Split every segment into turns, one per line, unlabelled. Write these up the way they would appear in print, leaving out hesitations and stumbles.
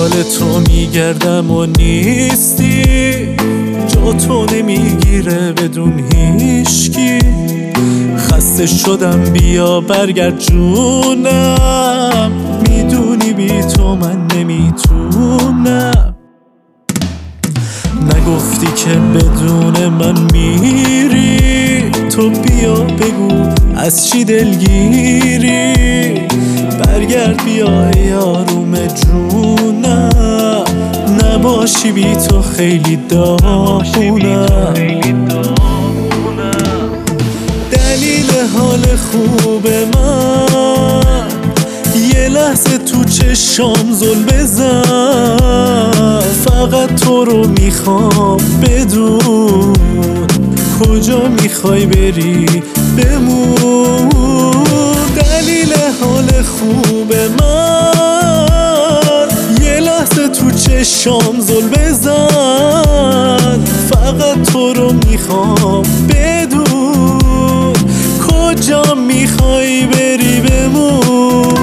دنبال تو میگردم و نیستی، جا تو نمیگیره بدون هیچکی. خسته شدم بیا برگرد جونم، میدونی بی تو من نمیتونم. نگفتی که بدون من میری، تو بیا بگو از چی دلگیری. برگرد بیا ای آروم جونم، نباشی بی تو خیلی داغونم. دلیل حال خوب من یه لحظه تو چشام زل بزن. فقط تو رو میخوام بدون، کجا میخوای بری بمون. دلیل حال خوب من یه لحظه تو چشام زل بزن. فقط تو رو میخوام بدون، کجا میخوای بری بمون.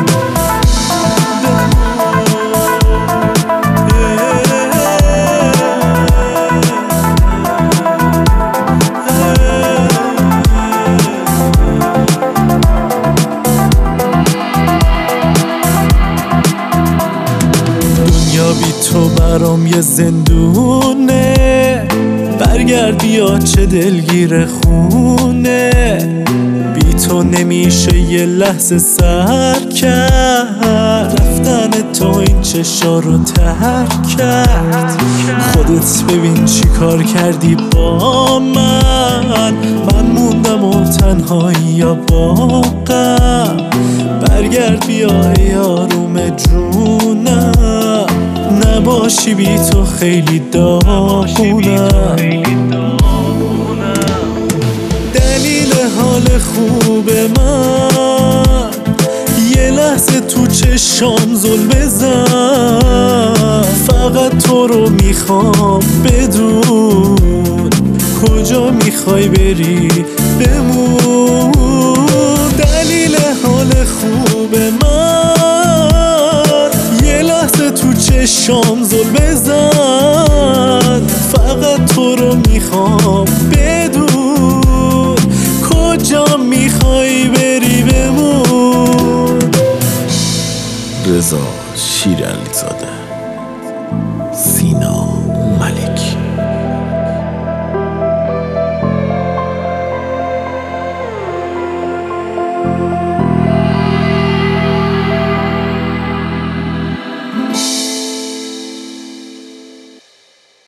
بی تو برام یه زندونه، برگرد بیا چه دلگیر خونه. بی تو نمیشه یه لحظه سر کرد، رفتن تو این چشا رو ترک کرد. خودت ببین چی کار کردی با من موندم و تنهایی یا با غم. برگرد بیا ای آروم جونم، نباشی بی تو خیلی داغونم. دلیل حال خوب من یه لحظه تو چشام زل بزن. فقط تو رو میخوام بدون، کجا میخوای بری بمون. دلیل حال خوب من یه لحظه تو چشام زل بزن. فقط تو رو میخوام بدون، کجا میخوای بری بمون.
رضا شیرعلیزاده، سینا ملکی.